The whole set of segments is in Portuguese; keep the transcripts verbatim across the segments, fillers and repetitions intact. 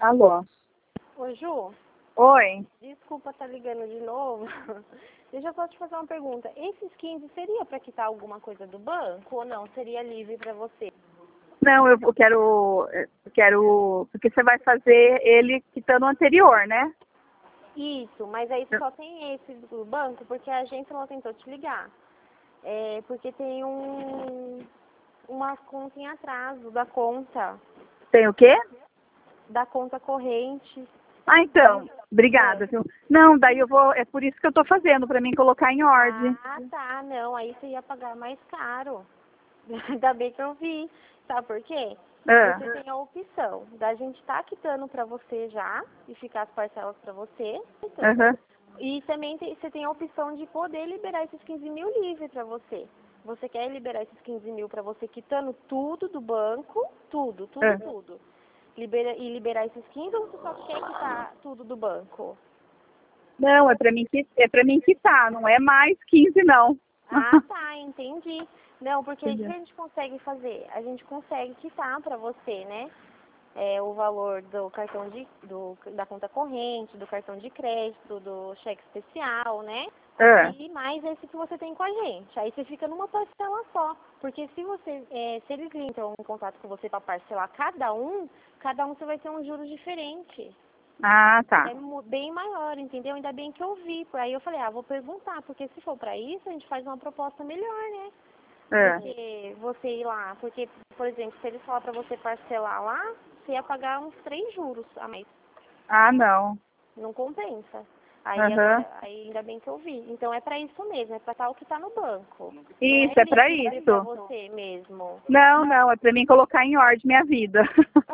Alô? Ô, Ju, Oi? desculpa estar ligando de novo. Deixa eu só te fazer uma pergunta. Esses quinze seria para quitar alguma coisa do banco ou não? Seria livre para você? Não, eu eu quero, eu quero, porque você vai fazer ele quitando o anterior, né? Isso, mas aí só tem esse do banco porque a agência ela tentou te ligar. É, porque tem um, uma conta em atraso da conta, Tem o quê? da conta corrente. Ah, então, obrigada, viu? Não, daí eu vou, é por isso que eu tô fazendo, pra mim colocar em ordem. Ah, tá, não, aí você ia pagar mais caro. Ainda bem que eu vi. Sabe por quê? Ah, Você tem a opção da gente estar quitando para você já e ficar as parcelas para você. aham. E também tem, você tem a opção de poder liberar esses quinze mil livre para você. Você quer liberar esses quinze mil para você quitando tudo do banco, tudo, tudo, Ah. tudo. Libera, e liberar esses quinze ou você só quer quitar tudo do banco? Não, é pra mim que é para mim quitar, não é mais quinze não. Ah, tá, entendi. Não, porque o que Entendeu? a gente consegue fazer? A gente consegue quitar para você, né? É, o valor do cartão de, do, da conta corrente, do cartão de crédito, do cheque especial, né? Ah, E mais esse que você tem com a gente. Aí você fica numa parcela só. Porque se você, é, se eles entram em contato com você para parcelar cada um, cada um você vai ter um juros diferente. ah, tá. É mu- bem maior, entendeu? Ainda bem que eu vi. Por aí eu falei, ah, vou perguntar, porque se for para isso, a gente faz uma proposta melhor, né? Ah, Porque você ir lá, porque, por exemplo, se eles falar para você parcelar lá, você ia pagar uns três juros a mais. ah, não. Não compensa. Aí Aham. agora, aí ainda bem que eu vi. Então é para isso mesmo, é para tal que tá no banco. Não é Isso, é pra livre para isso. você mesmo. Não, não, é pra mim colocar em ordem minha vida.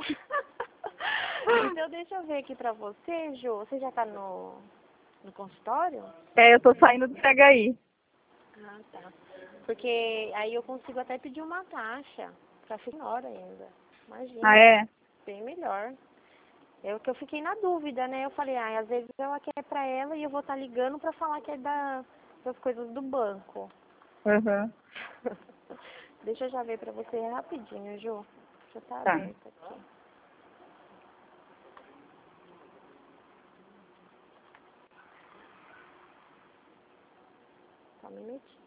Então deixa eu ver aqui pra você, Ju. Você já tá no, no consultório? É, eu tô saindo do C H I. Ah, tá. Porque aí eu consigo até pedir uma taxa pra senhora ainda. Ah, Imagina, é? bem melhor. Eu que eu fiquei na dúvida, né? Eu falei, ah, às vezes ela quer pra ela e eu vou estar ligando pra falar que é da, das coisas do banco. Aham. Deixa eu já ver pra você rapidinho, Ju. Já tá Tá. aberto aqui. Só um minutinho.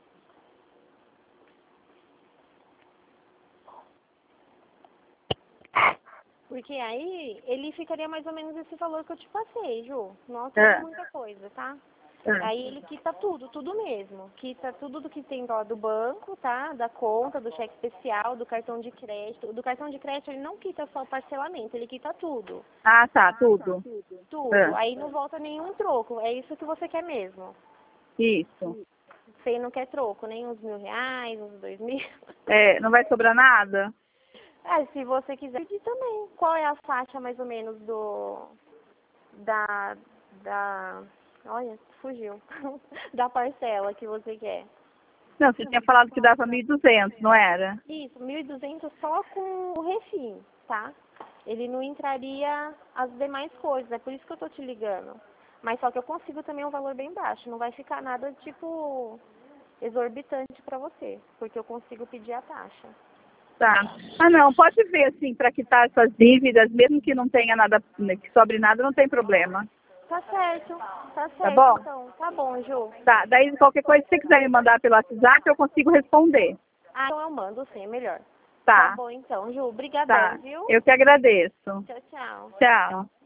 Porque aí ele ficaria mais ou menos esse valor que eu te passei, Ju. Não altera Ah, muita coisa, tá? ah. Aí ele quita tudo, tudo mesmo. Quita tudo do que tem lá do banco, tá? Da conta, do cheque especial, do cartão de crédito. Do cartão de crédito ele não quita só o parcelamento, ele quita tudo. Ah, tá, tudo. Tudo. Ah, Aí não volta nenhum troco. É isso que você quer mesmo. isso. Você não quer troco, nem uns mil reais, uns dois mil. É, não vai sobrar nada? É, se você quiser pedir também. Qual é a faixa mais ou menos do. Da. Da. Olha, fugiu. Da parcela que você quer. Não, você tinha falado que dava mil e duzentos, não era? Isso, mil e duzentos só com o refim, tá? Ele não entraria as demais coisas, é por isso que eu tô te ligando. Mas só que eu consigo também um valor bem baixo, não vai ficar nada, tipo, exorbitante pra você, porque eu consigo pedir a taxa. Tá. Ah, não, pode ver, assim, para quitar essas dívidas, mesmo que não tenha nada, né, que sobre nada, não tem problema. Tá certo, tá Tá certo bom? então. Tá bom, Ju. Tá, daí qualquer coisa, se você quiser me mandar pelo WhatsApp, eu consigo responder. Ah, então eu mando sim, é melhor. Tá Tá, bom então, Ju. Obrigadão, tá. viu? Eu que agradeço. Tchau, tchau. Tchau.